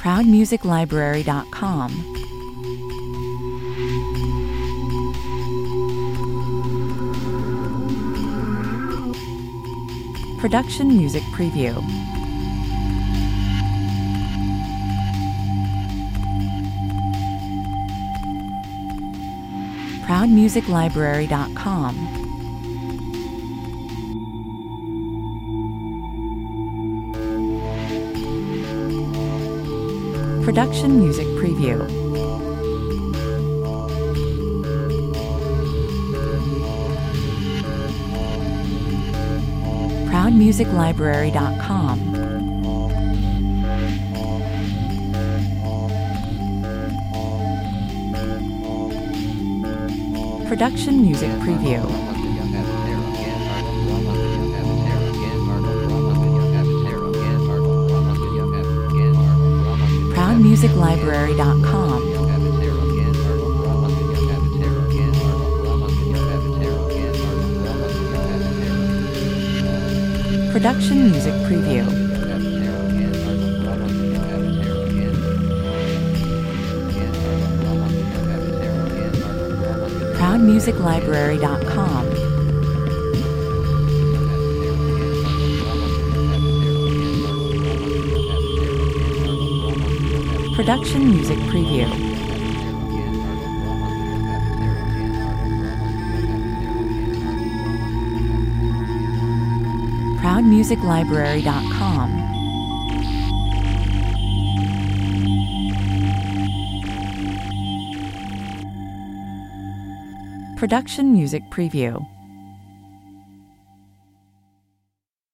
ProudMusicLibrary.com. Production Music Preview. ProudMusicLibrary.com. Production Music Preview. ProudMusicLibrary.com. Production Music Preview. ProudMusicLibrary.com. Production Music Preview. ProudMusicLibrary.com. Production Music Preview. ProudMusicLibrary.com. Production Music Preview.